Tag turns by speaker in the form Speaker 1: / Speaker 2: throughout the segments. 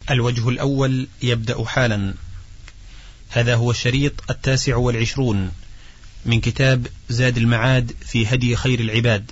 Speaker 1: الوجه الأول يبدأ حالا. هذا هو الشريط 29 من كتاب زاد المعاد في هدي خير العباد.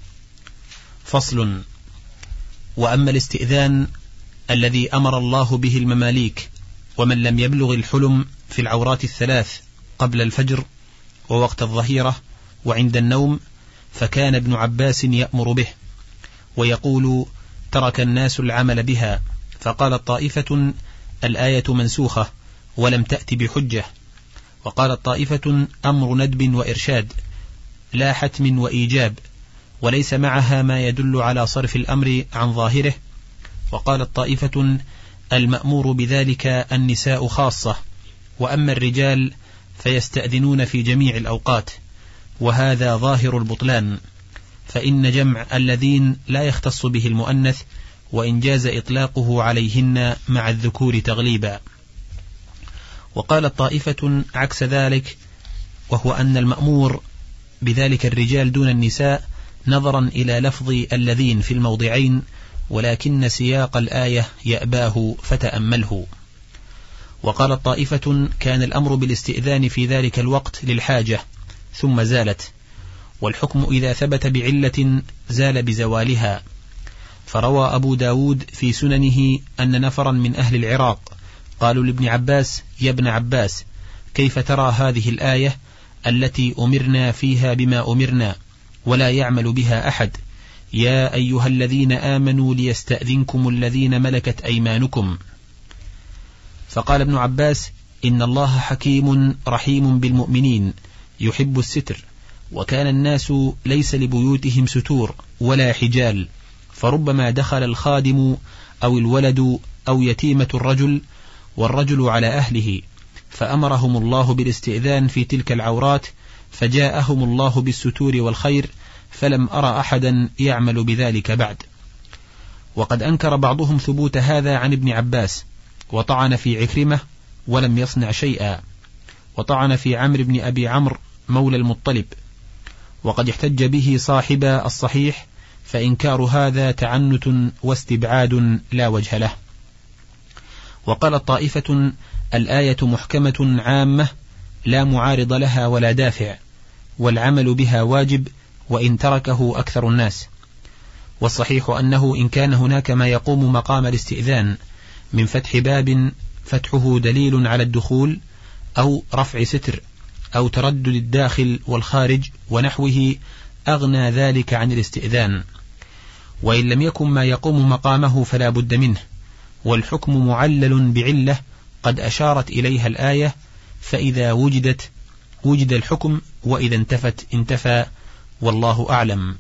Speaker 1: فصل. وأما الاستئذان الذي أمر الله به المماليك ومن لم يبلغ الحلم في العورات الثلاث قبل الفجر ووقت الظهيرة وعند النوم، فكان ابن عباس يأمر به ويقول: ترك الناس العمل بها، فقال طائفة: الآية منسوخة ولم تأت بحجة، وقال طائفة: أمر ندب وإرشاد لا حتم وإيجاب، وليس معها ما يدل على صرف الأمر عن ظاهره، وقال طائفة: المأمور بذلك النساء خاصة، وأما الرجال فيستأذنون في جميع الأوقات، وهذا ظاهر البطلان، فإن جمع الذين لا يختص به المؤنث، وإن جاز إطلاقه عليهن مع الذكور تغليبا. وقال طائفة عكس ذلك، وهو أن المأمور بذلك الرجال دون النساء، نظرا إلى لفظ الذين في الموضعين، ولكن سياق الآية يأباه فتأمله. وقال طائفة: كان الأمر بالاستئذان في ذلك الوقت للحاجة ثم زالت، والحكم إذا ثبت بعلة زال بزوالها. فروى أبو داود في سننه أن نفرا من أهل العراق قالوا لابن عباس: يا ابن عباس، كيف ترى هذه الآية التي أمرنا فيها بما أمرنا ولا يعمل بها أحد؟ يا أيها الذين آمنوا ليستأذنكم الذين ملكت أيمانكم. فقال ابن عباس: إن الله حكيم رحيم بالمؤمنين يحب الستر، وكان الناس ليس لبيوتهم ستور ولا حجال، فربما دخل الخادم أو الولد أو يتيمة الرجل والرجل على أهله، فأمرهم الله بالاستئذان في تلك العورات، فجاءهم الله بالستور والخير، فلم أرى أحدا يعمل بذلك بعد. وقد أنكر بعضهم ثبوت هذا عن ابن عباس، وطعن في عكرمة ولم يصنع شيئا، وطعن في عمرو بن أبي عمرو مولى المطلب، وقد احتج به صاحب الصحيح، فإنكار هذا تعنت واستبعاد لا وجه له. وقال طائفة: الآية محكمة عامة لا معارض لها ولا دافع، والعمل بها واجب وإن تركه أكثر الناس. والصحيح أنه إن كان هناك ما يقوم مقام الاستئذان من فتح باب فتحه دليل على الدخول، أو رفع ستر، أو تردد الداخل والخارج ونحوه، أغنى ذلك عن الاستئذان. وإن لم يكن ما يقوم مقامه فلا بد منه، والحكم معلل بعلة قد أشارت إليها الآية، فإذا وجدت وجد الحكم، وإذا انتفت انتفى، والله أعلم.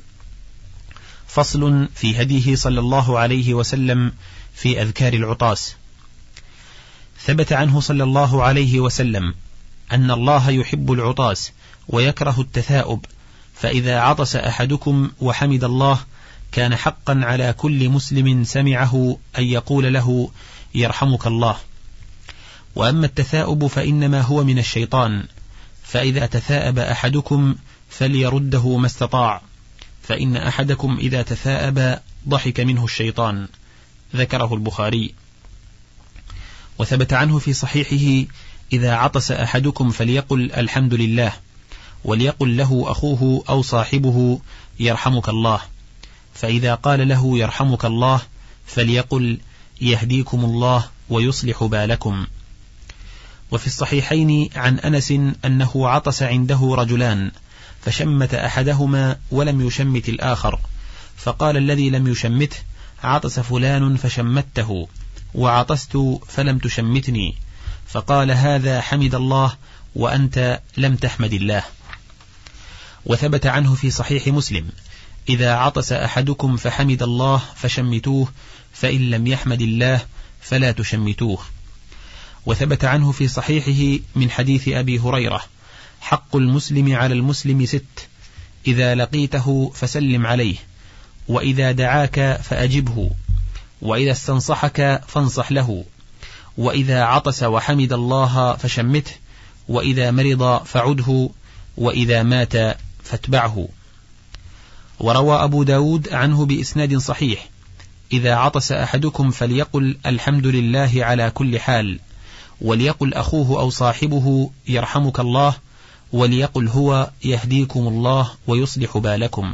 Speaker 1: فصل في هديه صلى الله عليه وسلم في أذكار العطاس. ثبت عنه صلى الله عليه وسلم أن الله يحب العطاس ويكره التثاؤب، فإذا عطس أحدكم وحمد الله كان حقا على كل مسلم سمعه أن يقول له: يرحمك الله. وأما التثاؤب فإنما هو من الشيطان، فإذا تثاءب أحدكم فليرده ما استطاع، فإن أحدكم إذا تثاءب ضحك منه الشيطان. ذكره البخاري. وثبت عنه في صحيحه: إذا عطس أحدكم فليقل الحمد لله، وليقل له أخوه أو صاحبه: يرحمك الله. فإذا قال له يرحمك الله فليقل: يهديكم الله ويصلح بالكم. وفي الصحيحين عن أنس أنه عطس عنده رجلان، فشمت أحدهما ولم يشمت الآخر، فقال الذي لم يشمته: عطس فلان فشمته، وعطست فلم تشمتني. فقال: هذا حمد الله وأنت لم تحمد الله. وثبت عنه في صحيح مسلم: إذا عطس أحدكم فحمد الله فشمتوه، فإن لم يحمد الله فلا تشمتوه. وثبت عنه في صحيحه من حديث أبي هريرة: حق المسلم على المسلم 6: إذا لقيته فسلم عليه، وإذا دعاك فأجبه، وإذا استنصحك فانصح له، وإذا عطس وحمد الله فشمته، وإذا مرض فعده، وإذا مات فاتبعه. وروى أبو داود عنه بإسناد صحيح: إذا عطس أحدكم فليقل الحمد لله على كل حال، وليقل أخوه أو صاحبه يرحمك الله، وليقل هو يهديكم الله ويصلح بالكم.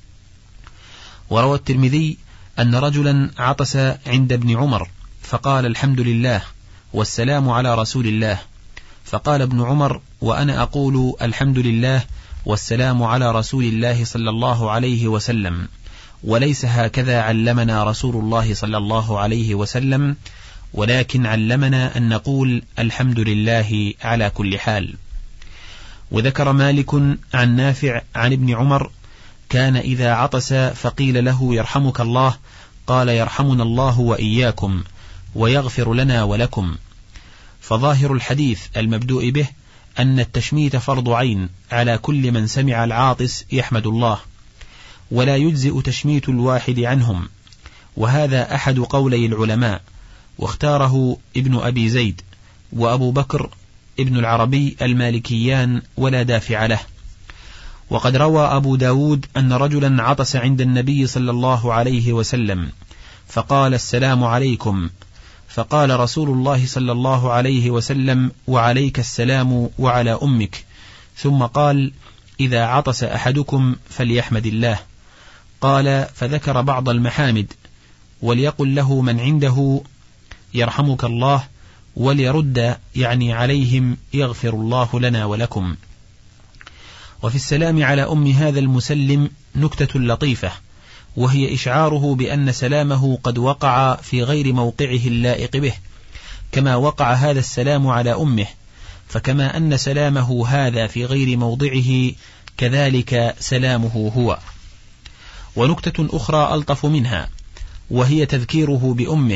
Speaker 1: وروى الترمذي أن رجلا عطس عند ابن عمر فقال الحمد لله والسلام على رسول الله، فقال ابن عمر وأنا أقول الحمد لله والسلام على رسول الله صلى الله عليه وسلم، وليس هكذا علمنا رسول الله صلى الله عليه وسلم، ولكن علمنا أن نقول الحمد لله على كل حال. وذكر مالك عن نافع عن ابن عمر كان إذا عطس فقيل له يرحمك الله قال يرحمنا الله وإياكم ويغفر لنا ولكم. فظاهر الحديث المبدوء به أن التشميت فرض عين على كل من سمع العاطس يحمد الله، ولا يجزئ تشميت الواحد عنهم، وهذا أحد قولي العلماء، واختاره ابن أبي زيد وأبو بكر ابن العربي المالكيان ولا دافع له. وقد روى أبو داود أن رجلا عطس عند النبي صلى الله عليه وسلم فقال السلام عليكم، فقال رسول الله صلى الله عليه وسلم وعليك السلام وعلى أمك، ثم قال إذا عطس أحدكم فليحمد الله. قال فذكر بعض المحامد، وليقل له من عنده يرحمك الله، وليرد يعني عليهم يغفر الله لنا ولكم. وفي السلام على أم هذا المسلم نكتة لطيفة، وهي إشعاره بأن سلامه قد وقع في غير موقعه اللائق به، كما وقع هذا السلام على أمه، فكما أن سلامه هذا في غير موضعه كذلك سلامه هو. ونكتة أخرى ألطف منها، وهي تذكيره بأمه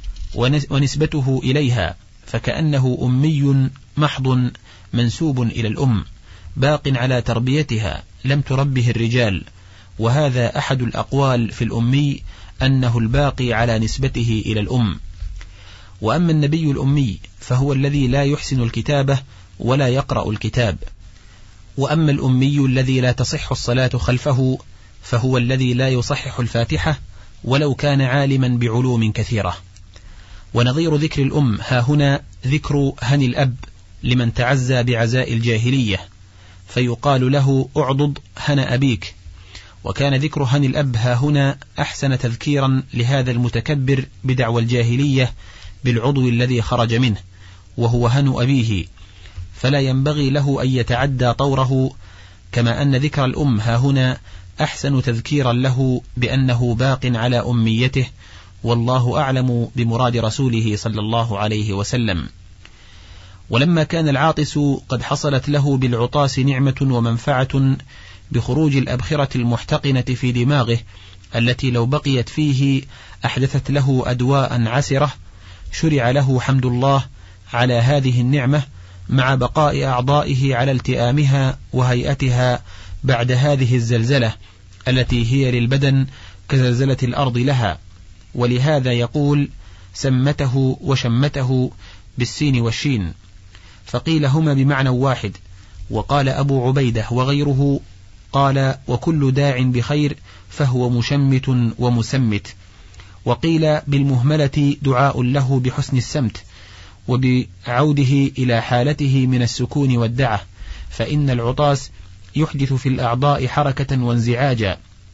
Speaker 1: ونسبته إليها، فكأنه أمي محض منسوب إلى الأم باق على تربيتها لم تربه الرجال، وهذا أحد الأقوال في الأمي أنه الباقي على نسبته إلى الأم. وأما النبي الأمي فهو الذي لا يحسن الكتابة ولا يقرأ الكتاب. وأما الأمي الذي لا تصح الصلاة خلفه فهو الذي لا يصحح الفاتحة ولو كان عالما بعلوم كثيرة. ونظير ذكر الأم ها هنا ذكر هني الأب لمن تعزى بعزاء الجاهلية، فيقال له أعضد هنا أبيك. وكان ذكر هني الأب ها هنا أحسن تذكيرا لهذا المتكبر بدعوى الجاهلية بالعضو الذي خرج منه، وهو هنو أبيه، فلا ينبغي له أن يتعدى طوره، كما أن ذكر الأم ها هنا أحسن تذكيرا له بأنه باق على أميته، والله أعلم بمراد رسوله صلى الله عليه وسلم. ولما كان العاطس قد حصلت له بالعطاس نعمة ومنفعة بخروج الأبخرة المحتقنة في دماغه التي لو بقيت فيه أحدثت له أدواء عسرة، شرع له حمد الله على هذه النعمة مع بقاء أعضائه على التئامها وهيئتها بعد هذه الزلزلة التي هي للبدن كزلزلة الأرض لها. ولهذا يقول سمته وشمته بالسين والشين، فقيل هما بمعنى واحد. وقال أبو عبيدة وغيره قال وكل داع بخير فهو مشمت ومسمت. وقيل بالمهملة دعاء له بحسن السمت وبعوده إلى حالته من السكون والدعة، فإن العطاس يحدث في الأعضاء حركة وانزعاجا.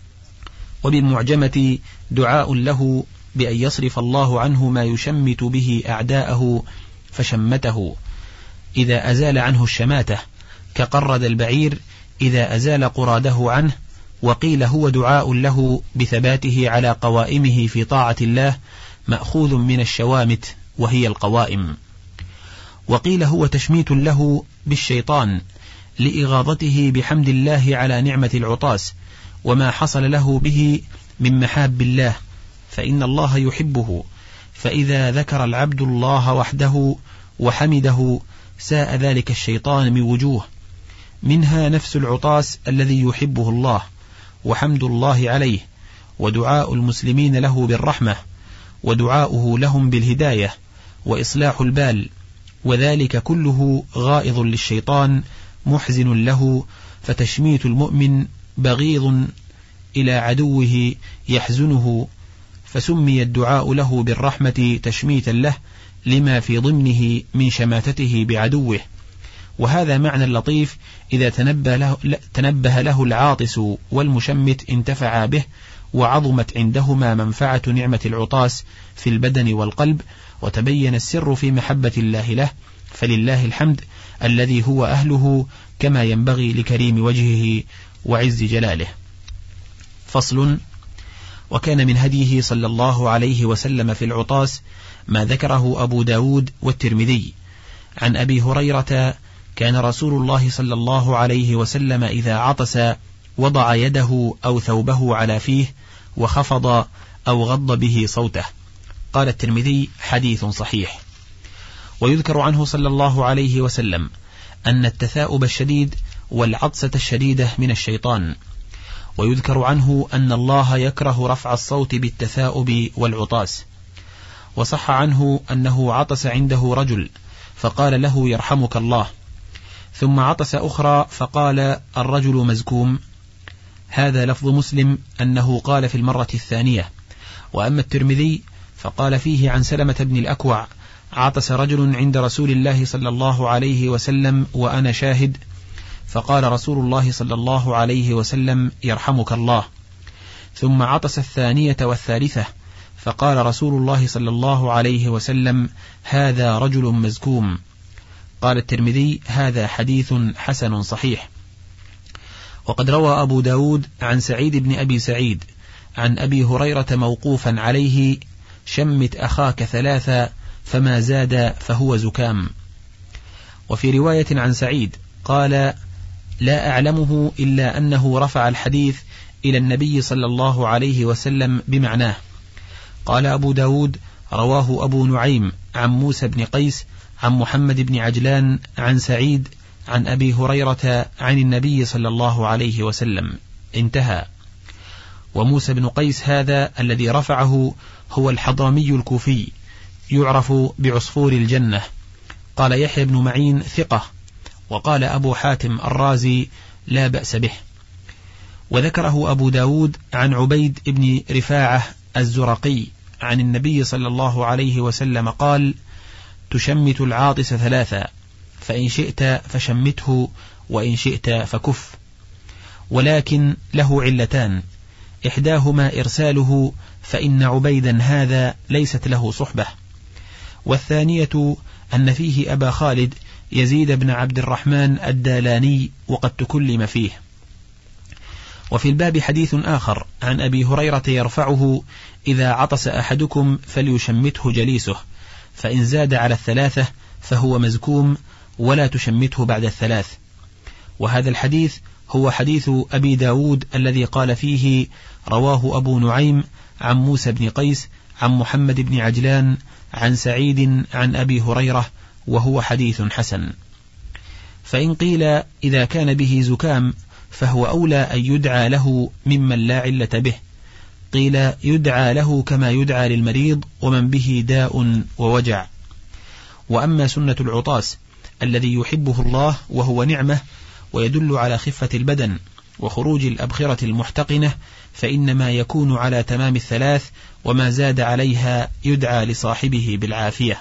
Speaker 1: وبالمعجمة دعاء له بأن يصرف الله عنه ما يشمت به أعداءه فشمته إذا أزال عنه الشماتة، كقرد البعير إذا أزال قراده عنه. وقيل هو دعاء له بثباته على قوائمه في طاعة الله، مأخوذ من الشوامت وهي القوائم. وقيل هو تشميت له بالشيطان لإغاظته بحمد الله على نعمة العطاس وما حصل له به من محاب الله، فإن الله يحبه، فإذا ذكر العبد الله وحده وحمده ساء ذلك الشيطان من وجوه، منها نفس العطاس الذي يحبه الله وحمد الله عليه، ودعاء المسلمين له بالرحمة، ودعاؤه لهم بالهداية وإصلاح البال، وذلك كله غائظ للشيطان محزن له. فتشميت المؤمن بغيض إلى عدوه يحزنه فسمي الدعاء له بالرحمة تشميتا له لما في ضمنه من شماتته بعدوه. وهذا معنى لطيف إذا تنبه له العاطس والمشمت انتفعا به، وعظمت عندهما منفعة نعمة العطاس في البدن والقلب، وتبين السر في محبة الله له، فلله الحمد الذي هو أهله كما ينبغي لكريم وجهه وعز جلاله. فصل. وكان من هديه صلى الله عليه وسلم في العطاس ما ذكره أبو داود والترمذي عن أبي هريرة: كان رسول الله صلى الله عليه وسلم إذا عطس وضع يده أو ثوبه على فيه وخفض أو غض به صوته. قال الترمذي: حديث صحيح. ويذكر عنه صلى الله عليه وسلم أن التثاؤب الشديد والعطسة الشديدة من الشيطان. ويذكر عنه أن الله يكره رفع الصوت بالتثاؤب والعطاس. وصح عنه أنه عطس عنده رجل فقال له: يرحمك الله. ثم عطس أخرى فقال الرجل: مزكوم. هذا لفظ مسلم أنه قال في المرة الثانية. وأما الترمذي فقال فيه عن سلمة بن الأكوع: عطس رجل عند رسول الله صلى الله عليه وسلم وأنا شاهد، فقال رسول الله صلى الله عليه وسلم: يرحمك الله. ثم عطس الثانية والثالثة فقال رسول الله صلى الله عليه وسلم: هذا رجل مزكوم. قال الترمذي: هذا حديث حسن صحيح. وقد روى أبو داود عن سعيد بن أبي سعيد عن أبي هريرة موقوفا عليه: شمت أخاك ثلاثة فما زاد فهو زكام. وفي رواية عن سعيد قال: لا أعلمه إلا أنه رفع الحديث إلى النبي صلى الله عليه وسلم بمعناه. قال أبو داود: رواه أبو نعيم عن موسى بن قيس عن محمد بن عجلان عن سعيد عن أبي هريرة عن النبي صلى الله عليه وسلم، انتهى. وموسى بن قيس هذا الذي رفعه هو الحضرمي الكوفي، يعرف بعصفور الجنة. قال يحيى بن معين: ثقة. وقال أبو حاتم الرازي: لا بأس به. وذكره أبو داود عن عبيد بن رفاعة الزرقي عن النبي صلى الله عليه وسلم قال: تشمت العاطس ثلاثا، فإن شئت فشمته وإن شئت فكف. ولكن له علتان: إحداهما إرساله، فإن عبيدا هذا ليست له صحبة. والثانية أن فيه أبا خالد يزيد بن عبد الرحمن الدالاني وقد تكلم فيه. وفي الباب حديث آخر عن أبي هريرة يرفعه: إذا عطس أحدكم فليشمته جليسه، فإن زاد على الثلاثة فهو مزكوم، ولا تشمته بعد الثلاث. وهذا الحديث هو حديث أبي داود الذي قال فيه: رواه أبو نعيم عن موسى بن قيس عن محمد بن عجلان عن سعيد عن أبي هريرة، وهو حديث حسن. فإن قيل إذا كان به زكام فهو أولى أن يدعى له ممن لا علة به، قيل يدعى له كما يدعى للمريض ومن به داء ووجع. وأما سنة العطاس الذي يحبه الله وهو نعمة ويدل على خفة البدن وخروج الأبخرة المحتقنة، فإنما يكون على تمام الثلاث، وما زاد عليها يدعى لصاحبه بالعافية.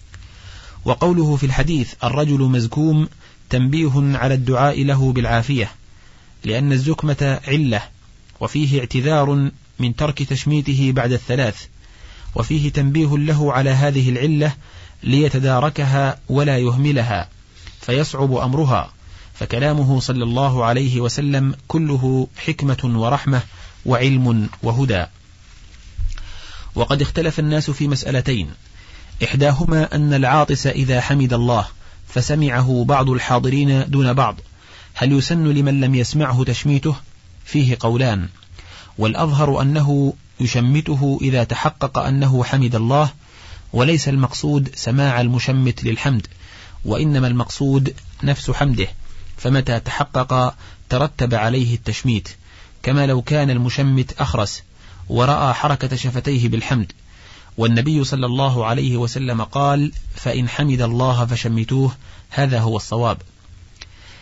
Speaker 1: وقوله في الحديث الرجل مزكوم تنبيه على الدعاء له بالعافية، لأن الزكمة علة، وفيه اعتذار من ترك تشميته بعد الثلاث، وفيه تنبيه له على هذه العلة ليتداركها ولا يهملها فيصعب أمرها. فكلامه صلى الله عليه وسلم كله حكمة ورحمة وعلم وهدى. وقد اختلف الناس في مسألتين: إحداهما أن العاطس إذا حمد الله فسمعه بعض الحاضرين دون بعض، هل يسن لمن لم يسمعه تشميته؟ فيه قولان، والأظهر أنه يشمته إذا تحقق أنه حمد الله، وليس المقصود سماع المشمت للحمد، وإنما المقصود نفس حمده، فمتى تحقق ترتب عليه التشميت، كما لو كان المشمت أخرس ورأى حركة شفتيه بالحمد. والنبي صلى الله عليه وسلم قال: فإن حمد الله فشمتوه، هذا هو الصواب.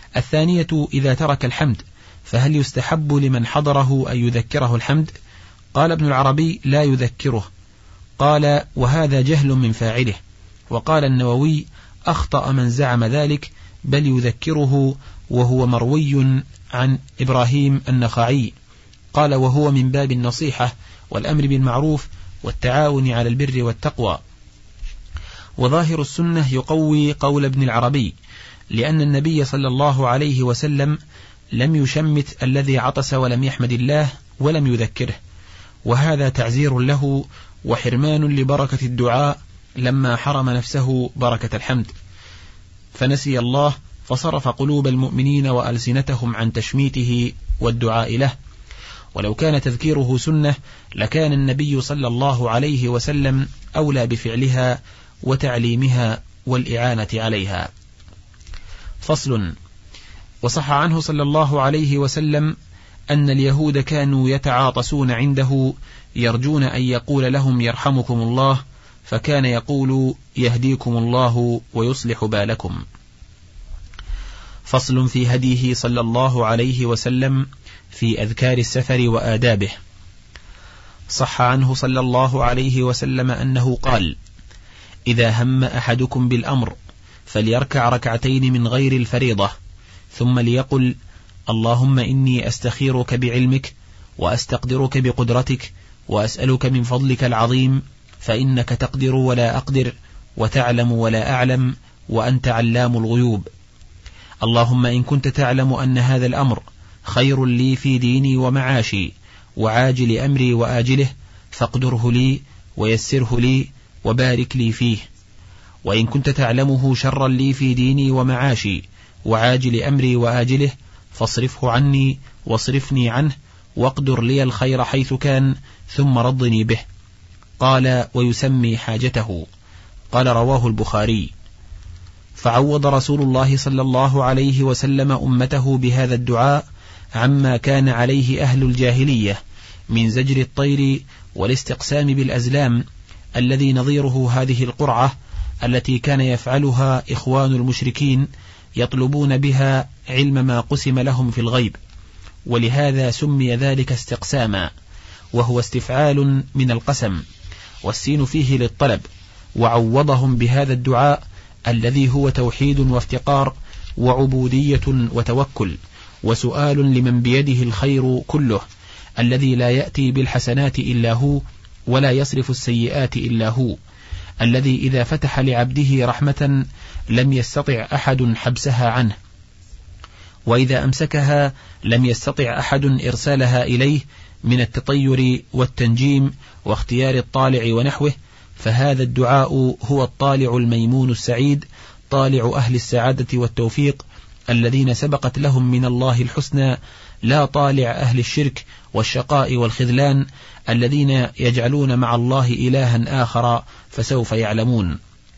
Speaker 1: الثانية إذا ترك الحمد، فهل يستحب لمن حضره أن يذكره الحمد؟ قال ابن العربي: لا يذكره. قال: وهذا جهل من فاعله. وقال النووي: أخطأ من زعم ذلك، بل يذكره، وهو مروي عن إبراهيم النخعي. قال: وهو من باب النصيحة والأمر بالمعروف والتعاون على البر والتقوى. وظاهر السنة يقوي قول ابن العربي، لأن النبي صلى الله عليه وسلم لم يشمت الذي عطس ولم يحمد الله ولم يذكره، وهذا تعزير له وحرمان لبركة الدعاء لما حرم نفسه بركة الحمد، فنسي الله فصرف قلوب المؤمنين وألسنتهم عن تشميته والدعاء له. ولو كان تذكيره سنة لكان النبي صلى الله عليه وسلم أولى بفعلها وتعليمها والإعانة عليها. فصل. وصح عنه صلى الله عليه وسلم أن اليهود كانوا يتعاطسون عنده يرجون أن يقول لهم يرحمكم الله، فكان يقول يهديكم الله ويصلح بالكم. فصل في هديه صلى الله عليه وسلم في أذكار السفر وآدابه. صح عنه صلى الله عليه وسلم أنه قال: إذا هم أحدكم بالأمر فليركع ركعتين من غير الفريضة، ثم ليقل: اللهم إني أستخيرك بعلمك وأستقدرك بقدرتك وأسألك من فضلك العظيم، فإنك تقدر ولا أقدر وتعلم ولا أعلم وأنت علام الغيوب. اللهم إن كنت تعلم أن هذا الأمر خير لي في ديني ومعاشي وعاجل أمري وآجله، فاقدره لي ويسره لي وبارك لي فيه. وإن كنت تعلمه شرا لي في ديني ومعاشي وعاجل أمري وآجله، فاصرفه عني واصرفني عنه، واقدر لي الخير حيث كان، ثم رضني به. قال: ويسمي حاجته. قال: رواه البخاري. فعوض رسول الله صلى الله عليه وسلم أمته بهذا الدعاء عما كان عليه أهل الجاهلية من زجر الطير والاستقسام بالأزلام، الذي نظيره هذه القرعة التي كان يفعلها إخوان المشركين يطلبون بها علم ما قسم لهم في الغيب، ولهذا سمي ذلك استقساما، وهو استفعال من القسم، والسين فيه للطلب. وعوضهم بهذا الدعاء الذي هو توحيد وافتقار وعبودية وتوكل وسؤال لمن بيده الخير كله، الذي لا يأتي بالحسنات إلا هو ولا يصرف السيئات إلا هو، الذي إذا فتح لعبده رحمة لم يستطع أحد حبسها عنه، وإذا أمسكها لم يستطع أحد إرسالها إليه من التطير والتنجيم واختيار الطالع ونحوه. فهذا الدعاء هو الطالع الميمون السعيد، طالع أهل السعادة والتوفيق الذين سبقت لهم من الله الحسنى، لا طالع أهل الشرك والشقاء والخذلان الذين يجعلون مع الله إلها آخر، فسوف يعلمون.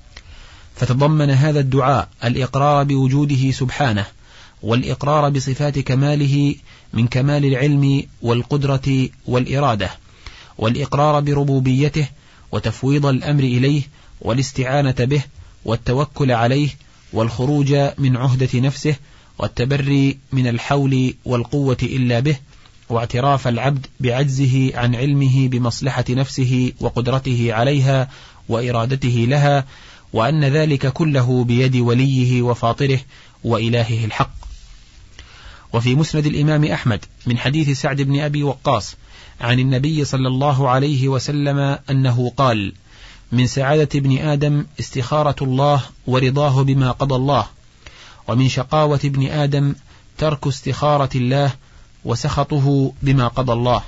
Speaker 1: فتضمن هذا الدعاء الإقرار بوجوده سبحانه، والإقرار بصفات كماله من كمال العلم والقدرة والإرادة، والإقرار بربوبيته وتفويض الأمر إليه والاستعانة به والتوكل عليه والخروج من عهدة نفسه والتبري من الحول والقوة إلا به، واعتراف العبد بعجزه عن علمه بمصلحة نفسه وقدرته عليها وإرادته لها، وأن ذلك كله بيد وليه وفاطره وإلهه الحق. وفي مسند الإمام أحمد من حديث سعد بن أبي وقاص عن النبي صلى الله عليه وسلم أنه قال: من سعادة ابن آدم استخارة الله ورضاه بما قضى الله، ومن شقاوة ابن آدم ترك استخارة الله وسخطه بما قضى الله.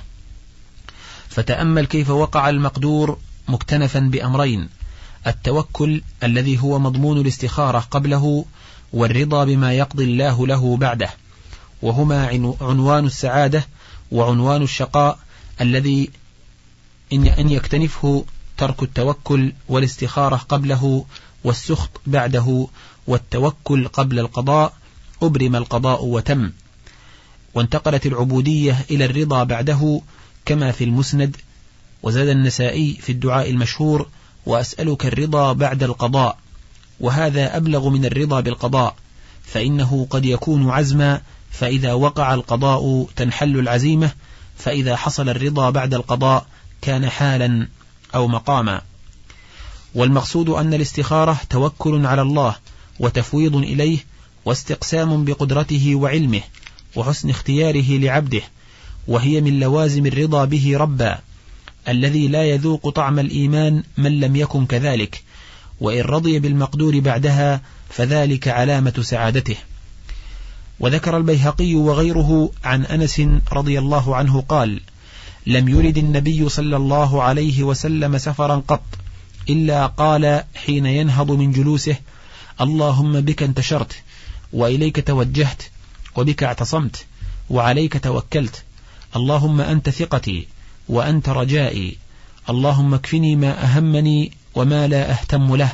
Speaker 1: فتأمل كيف وقع المقدور مكتنفا بأمرين: التوكل الذي هو مضمون الاستخارة قبله، والرضا بما يقضي الله له بعده، وهما عنوان السعادة وعنوان الشقاء، الذي إن يكتنفه ترك التوكل والاستخارة قبله والسخط بعده، والتوكل قبل القضاء أبرم القضاء وتم، وانتقلت العبودية إلى الرضا بعده كما في المسند. وزاد النسائي في الدعاء المشهور: وأسألك الرضا بعد القضاء، وهذا أبلغ من الرضا بالقضاء، فإنه قد يكون عزما، فإذا وقع القضاء تنحل العزيمة، فإذا حصل الرضا بعد القضاء كان حالا أو مقاما. والمقصود أن الاستخارة توكل على الله وتفويض إليه واستقسام بقدرته وعلمه وحسن اختياره لعبده، وهي من لوازم الرضا به ربا، الذي لا يذوق طعم الإيمان من لم يكن كذلك، وإن رضي بالمقدور بعدها فذلك علامة سعادته. وذكر البيهقي وغيره عن أنس رضي الله عنه قال: لم يرد النبي صلى الله عليه وسلم سفرا قط إلا قال حين ينهض من جلوسه: اللهم بك انتشرت، وإليك توجهت، وبك اعتصمت، وعليك توكلت، اللهم أنت ثقتي وأنت رجائي، اللهم اكفني ما أهمني وما لا أهتم له،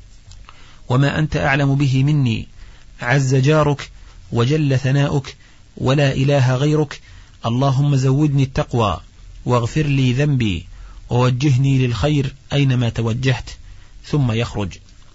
Speaker 1: وما أنت أعلم به مني، عز جارك وجل ثناؤك ولا إله غيرك، اللهم زودني التقوى واغفر لي ذنبي ووجهني للخير أينما توجهت. ثم يخرج.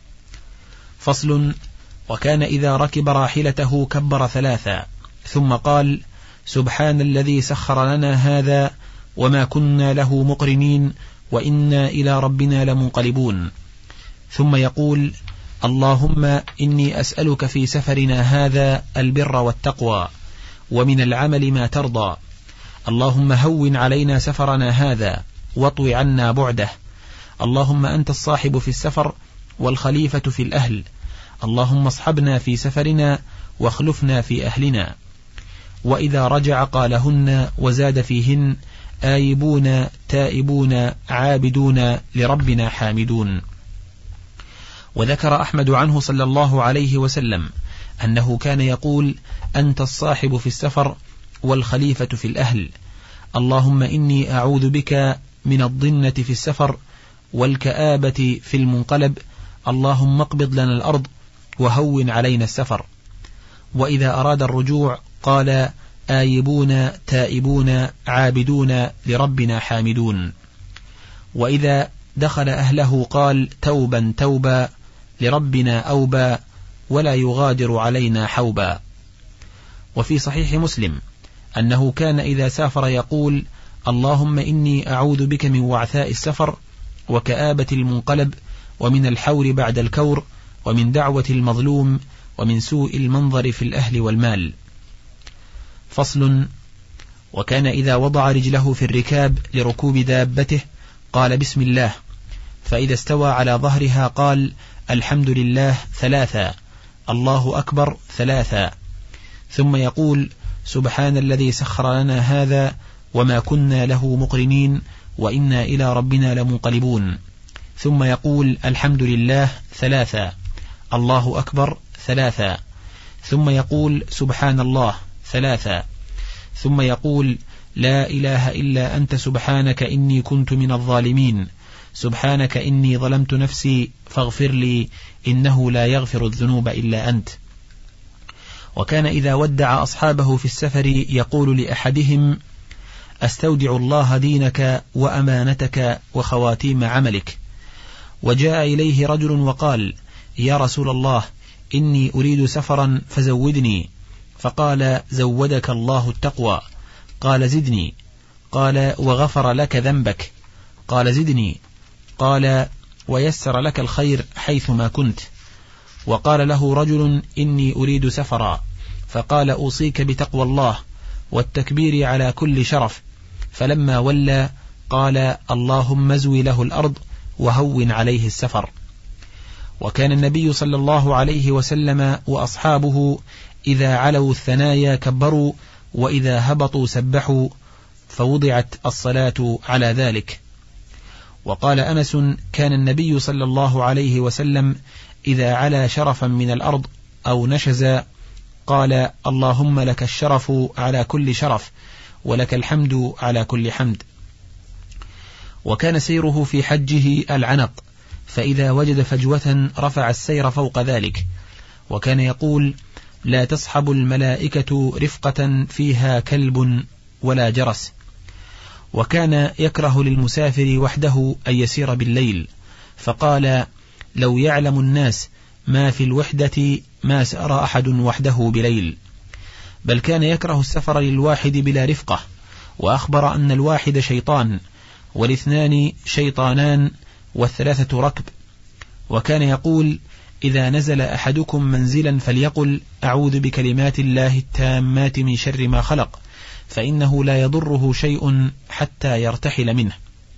Speaker 1: فصل. وكان إذا ركب راحلته كبر 3 ثم قال: سبحان الذي سخر لنا هذا وما كنا له مقرنين وإنا إلى ربنا لمنقلبون. ثم يقول: اللهم إني أسألك في سفرنا هذا البر والتقوى ومن العمل ما ترضى، اللهم هون علينا سفرنا هذا واطو عنا بعده، اللهم أنت الصاحب في السفر والخليفة في الأهل، اللهم اصحبنا في سفرنا واخلفنا في أهلنا. وإذا رجع قالهن وزاد فيهن: آيبون تائبون عابدون لربنا حامدون. وذكر أحمد عنه صلى الله عليه وسلم أنه كان يقول: أنت الصاحب في السفر والخليفة في الأهل، اللهم إني أعوذ بك من الضنة في السفر والكآبة في المنقلب، اللهم اقبض لنا الأرض وهون علينا السفر. وإذا أراد الرجوع قال: آيبون تائبون عابدون لربنا حامدون. وإذا دخل أهله قال: توبا توبا لربنا أوبا ولا يغادر علينا حوبا. وفي صحيح مسلم أنه كان إذا سافر يقول: اللهم إني أعوذ بك من وعثاء السفر وكآبة المنقلب ومن الحور بعد الكور ومن دعوة المظلوم ومن سوء المنظر في الأهل والمال. فصل. وكان إذا وضع رجله في الركاب لركوب دابته قال: بسم الله، فإذا استوى على ظهرها قال: الحمد لله 3، الله أكبر 3، ثم يقول: سبحان الذي سخر لنا هذا وما كنا له مقرنين وإنا إلى ربنا لمنقلبون، ثم يقول: الحمد لله 3، الله أكبر 3، ثم يقول: سبحان الله 3، ثم يقول: لا إله إلا أنت سبحانك إني كنت من الظالمين، سبحانك إني ظلمت نفسي فاغفر لي إنه لا يغفر الذنوب إلا أنت. وكان إذا ودع أصحابه في السفر يقول لأحدهم: أستودع الله دينك وأمانتك وخواتيم عملك. وجاء إليه رجل وقال: يا رسول الله، إني أريد سفرا فزودني. فقال: زودك الله التقوى. قال: زدني. قال: وغفر لك ذنبك. قال: زدني. قال: ويسر لك الخير حيثما كنت. وقال له رجل: إني أريد سفرا. فقال: أوصيك بتقوى الله والتكبير على كل شرف. فلما ولى قال: اللهم ازوي له الأرض وهون عليه السفر. وكان النبي صلى الله عليه وسلم وأصحابه إذا علوا الثنايا كبروا وإذا هبطوا سبحوا، فوضعت الصلاة على ذلك. وقال أنس: كان النبي صلى الله عليه وسلم إذا علا شرفا من الأرض أو نشز قال: اللهم لك الشرف على كل شرف ولك الحمد على كل حمد. وكان سيره في حجه العنق، فإذا وجد فجوة رفع السير فوق ذلك. وكان يقول: لا تصحب الملائكة رفقة فيها كلب ولا جرس. وكان يكره للمسافر وحده أن يسير بالليل، فقال: لو يعلم الناس ما في الوحدة ما سار أحد وحده بليل. بل كان يكره السفر للواحد بلا رفقة، وأخبر أن الواحد شيطان، والاثنان شيطانان، والثلاثة ركب. وكان يقول: إذا نزل أحدكم منزلا فليقل: أعوذ بكلمات الله التامات من شر ما خلق، فإنه لا يضره شيء حتى يرتحل منه.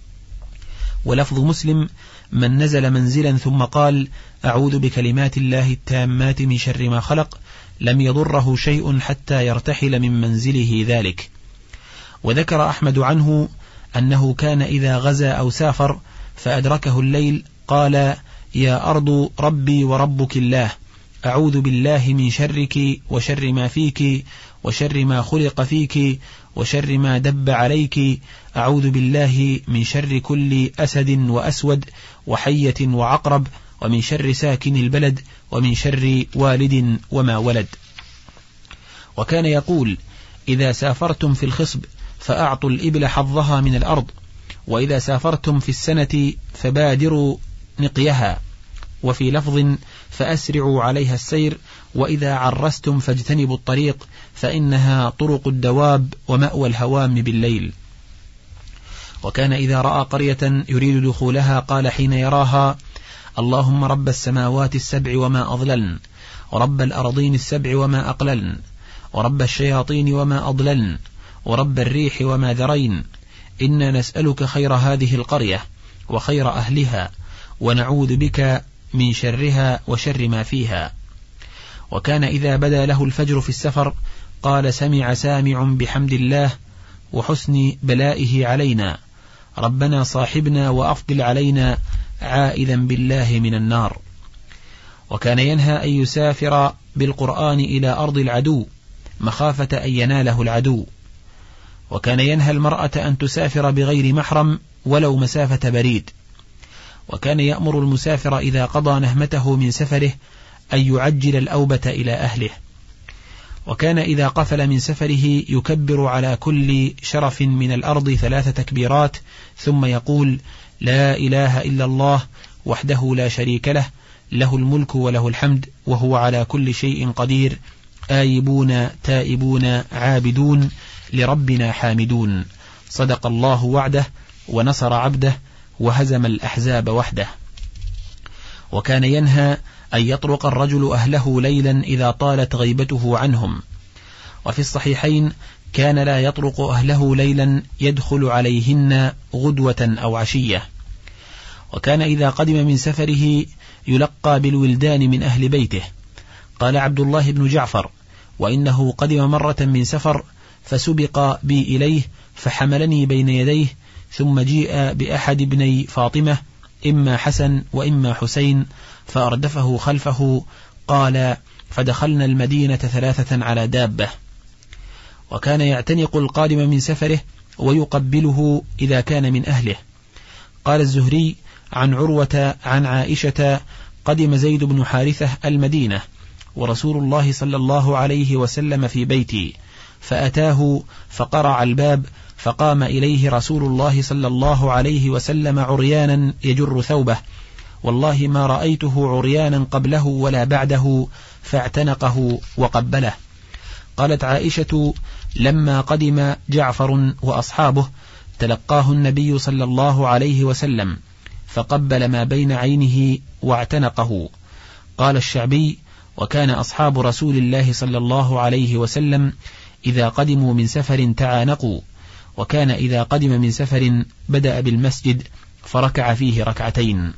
Speaker 1: ولفظ مسلم: من نزل منزلا ثم قال: أعوذ بكلمات الله التامات من شر ما خلق، لم يضره شيء حتى يرتحل من منزله ذلك. وذكر أحمد عنه أنه كان إذا غزا أو سافر فأدركه الليل قال: يا أرض ربي وربك الله، أعوذ بالله من شرك وشر ما فيك وشر ما خلق فيك وشر ما دب عليك، أعوذ بالله من شر كل أسد وأسود وحية وعقرب، ومن شر ساكن البلد، ومن شر والد وما ولد. وكان يقول: إذا سافرتم في الخصب فأعطوا الإبل حظها من الأرض، وإذا سافرتم في السنة فبادروا نقيها، وفي لفظ: فأسرعوا عليها السير، وإذا عرستم فاجتنبوا الطريق، فإنها طرق الدواب ومأوى الهوام بالليل. وكان إذا رأى قرية يريد دخولها قال حين يراها: اللهم رب السماوات السبع وما أضللن، ورب الأرضين السبع وما أقللن، ورب الشياطين وما أضللن، ورب الريح وما ذرين، إنا نسألك خير هذه القرية وخير أهلها، ونعوذ بك من شرها وشر ما فيها. وكان إذا بدا له الفجر في السفر قال: سمع سامع بحمد الله وحسن بلائه علينا، ربنا صاحبنا وأفضل علينا، عائذا بالله من النار. وكان ينهى أن يسافر بالقرآن إلى أرض العدو مخافة أن يناله العدو. وكان ينهى المرأة أن تسافر بغير محرم ولو مسافة بريد. وكان يأمر المسافر إذا قضى نهمته من سفره أن يعجل الأوبة إلى أهله. وكان إذا قفل من سفره يكبر على كل شرف من الأرض 3 تكبيرات، ثم يقول: لا إله إلا الله وحده لا شريك له، له الملك وله الحمد وهو على كل شيء قدير، آيبون تائبون عابدون لربنا حامدون، صدق الله وعده ونصر عبده وهزم الأحزاب وحده. وكان ينهى أن يطرق الرجل أهله ليلا إذا طالت غيبته عنهم. وفي الصحيحين: كان لا يطرق أهله ليلا يدخل عليهن غدوة أو عشية. وكان إذا قدم من سفره يلقى بالولدان من أهل بيته. قال عبد الله بن جعفر: وإنه قدم مرة من سفر فسبق بي إليه فحملني بين يديه، ثم جيء بأحد ابني فاطمة إما حسن وإما حسين فأردفه خلفه. قال: فدخلنا المدينة 3 على دابة. وكان يعتنق القادم من سفره ويقبله إذا كان من أهله. قال الزهري عن عروة عن عائشة: قدم زيد بن حارثة المدينة ورسول الله صلى الله عليه وسلم في بيتي، فأتاه فقرع الباب، فقام إليه رسول الله صلى الله عليه وسلم عريانا يجر ثوبه، والله ما رأيته عريانا قبله ولا بعده، فاعتنقه وقبله. قالت عائشة: لما قدم جعفر وأصحابه تلقاه النبي صلى الله عليه وسلم فقبل ما بين عينه واعتنقه. قال الشعبي: وكان أصحاب رسول الله صلى الله عليه وسلم إذا قدموا من سفر تعانقوا، وكان إذا قدم من سفر بدأ بالمسجد فركع فيه 2.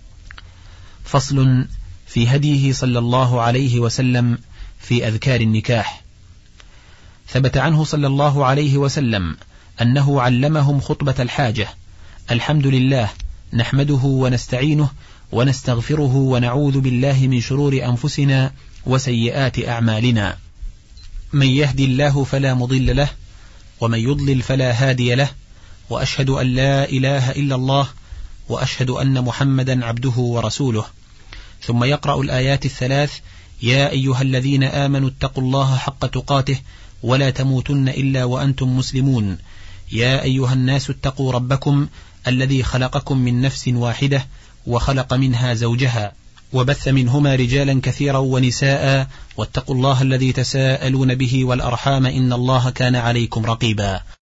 Speaker 1: فصل في هديه صلى الله عليه وسلم في أذكار النكاح. ثبت عنه صلى الله عليه وسلم أنه علمهم خطبة الحاجة: الحمد لله نحمده ونستعينه ونستغفره ونعوذ بالله من شرور أنفسنا وسيئات أعمالنا، من يهدي الله فلا مضل له ومن يضلل فلا هادي له، وأشهد أن لا إله إلا الله وأشهد أن محمدا عبده ورسوله. ثم يقرأ الآيات 3: يا أيها الذين آمنوا اتقوا الله حق تقاته ولا تموتن إلا وأنتم مسلمون، يا أيها الناس اتقوا ربكم الذي خلقكم من نفس واحدة وخلق منها زوجها وبث منهما رجالا كثيرا ونساء، واتقوا الله الذي تساءلون به والأرحام إن الله كان عليكم رقيبا.